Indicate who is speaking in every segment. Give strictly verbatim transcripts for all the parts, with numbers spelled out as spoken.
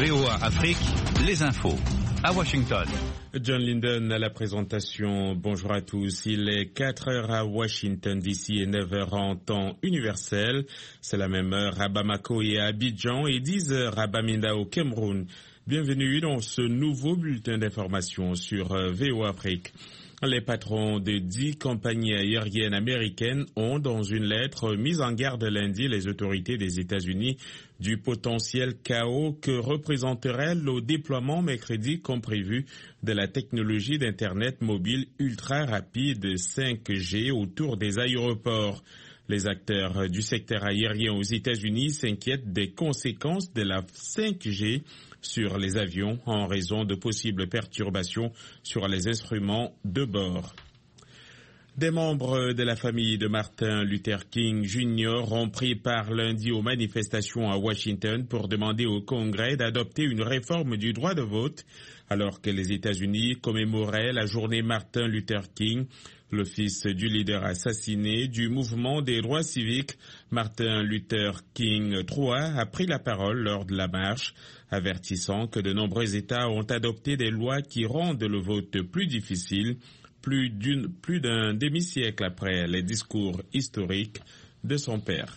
Speaker 1: V O A Afrique, les infos. À Washington.
Speaker 2: John Linden à la présentation. Bonjour à tous. Il est quatre heures à Washington D C et neuf heures en temps universel. C'est la même heure à Bamako et à Abidjan et dix heures à Bamenda au Cameroun. Bienvenue dans ce nouveau bulletin d'information sur V O A Afrique. Les patrons de dix compagnies aériennes américaines ont, dans une lettre, mis en garde lundi les autorités des États-Unis du potentiel chaos que représenterait le déploiement mercredi comme prévu de la technologie d'Internet mobile ultra rapide cinq G autour des aéroports. Les acteurs du secteur aérien aux États-Unis s'inquiètent des conséquences de la cinq G sur les avions en raison de possibles perturbations sur les instruments de bord. Des membres de la famille de Martin Luther King Junior ont pris part lundi aux manifestations à Washington pour demander au Congrès d'adopter une réforme du droit de vote alors que les États-Unis commémoraient la journée Martin Luther King. Le fils du leader assassiné du mouvement des droits civiques, Martin Luther King trois, a pris la parole lors de la marche, avertissant que de nombreux États ont adopté des lois qui rendent le vote plus difficile, plus d'une, plus d'un demi-siècle après les discours historiques de son père.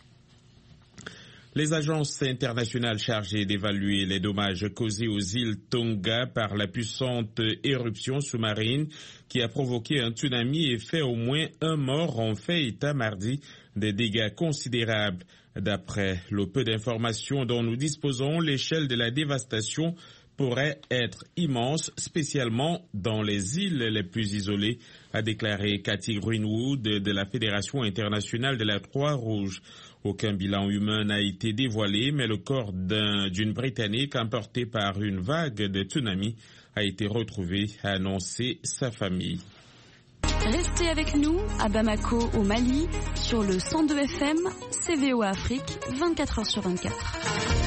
Speaker 2: Les agences internationales chargées d'évaluer les dommages causés aux îles Tonga par la puissante éruption sous-marine qui a provoqué un tsunami et fait au moins un mort ont fait état mardi des dégâts considérables. D'après le peu d'informations dont nous disposons, l'échelle de la dévastation pourrait être immense, spécialement dans les îles les plus isolées, a déclaré Cathy Greenwood de la Fédération internationale de la Croix-Rouge. Aucun bilan humain n'a été dévoilé, mais le corps d'un, d'une Britannique emporté par une vague de tsunami a été retrouvé, a annoncé sa famille.
Speaker 3: Restez avec nous à Bamako, au Mali, sur le cent deux F M, C V O A Afrique, vingt-quatre heures sur vingt-quatre.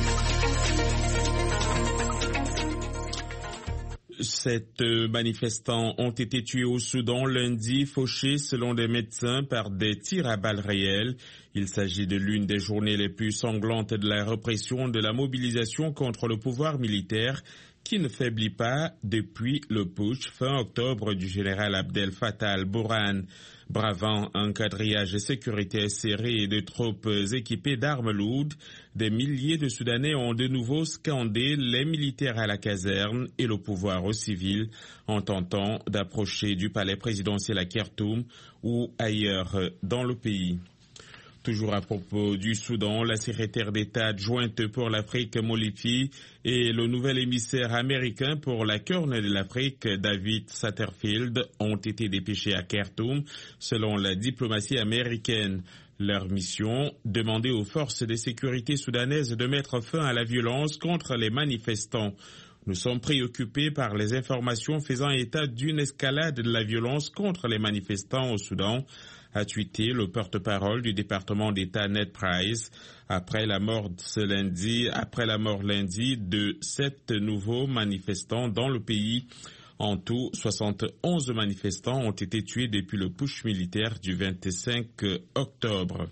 Speaker 2: Sept manifestants ont été tués au Soudan lundi, fauchés selon des médecins par des tirs à balles réelles. Il s'agit de l'une des journées les plus sanglantes de la répression de la mobilisation contre le pouvoir militaire qui ne faiblit pas depuis le putsch fin octobre du général Abdel Fattah al-Burhan. Bravant un quadrillage sécuritaire serré et de troupes équipées d'armes lourdes, des milliers de Soudanais ont de nouveau scandé les militaires à la caserne et le pouvoir aux civils en tentant d'approcher du palais présidentiel à Khartoum ou ailleurs dans le pays. Toujours à propos du Soudan, la secrétaire d'État adjointe pour l'Afrique, Molifi, et le nouvel émissaire américain pour la Corne de l'Afrique, David Satterfield, ont été dépêchés à Khartoum, selon la diplomatie américaine. Leur mission, demander aux forces de sécurité soudanaises de mettre fin à la violence contre les manifestants. Nous sommes préoccupés par les informations faisant état d'une escalade de la violence contre les manifestants au Soudan, a tweeté le porte-parole du département d'État Ned Price après la mort ce lundi, après la mort lundi de sept nouveaux manifestants dans le pays. En tout, soixante et onze manifestants ont été tués depuis le putsch militaire du vingt-cinq octobre.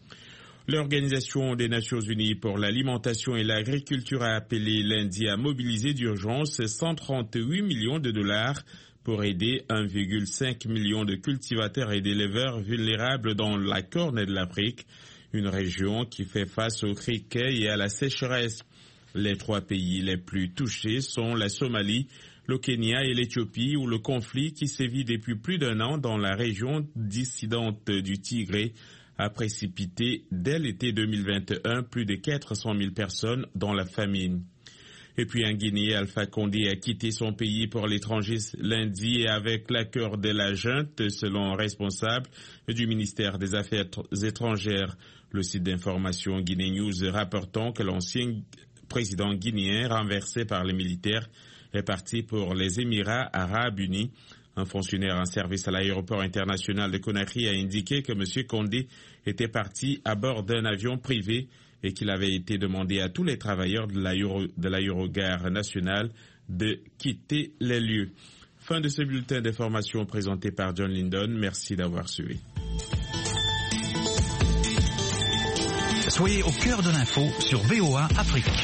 Speaker 2: L'Organisation des Nations Unies pour l'alimentation et l'agriculture a appelé lundi à mobiliser d'urgence cent trente-huit millions de dollars pour aider un virgule cinq million de cultivateurs et d'éleveurs vulnérables dans la Corne de l'Afrique, une région qui fait face au criquet et à la sécheresse. Les trois pays les plus touchés sont la Somalie, le Kenya et l'Éthiopie, où le conflit qui sévit depuis plus d'un an dans la région dissidente du Tigré a précipité dès l'été deux mille vingt et un plus de quatre cent mille personnes dans la famine. Et puis en Guinée, Alpha Condé a quitté son pays pour l'étranger lundi et avec l'accord de la junte, selon un responsable du ministère des Affaires étrangères. Le site d'information Guinée News rapportant que l'ancien président guinéen renversé par les militaires est parti pour les Émirats arabes unis. Un fonctionnaire en service à l'aéroport international de Conakry a indiqué que M. Condé était parti à bord d'un avion privé et qu'il avait été demandé à tous les travailleurs de l'aéro, de l'aérogare nationale de quitter les lieux. Fin de ce bulletin d'information présenté par John Linden. Merci d'avoir suivi.
Speaker 1: Soyez au cœur de l'info sur V O A Afrique.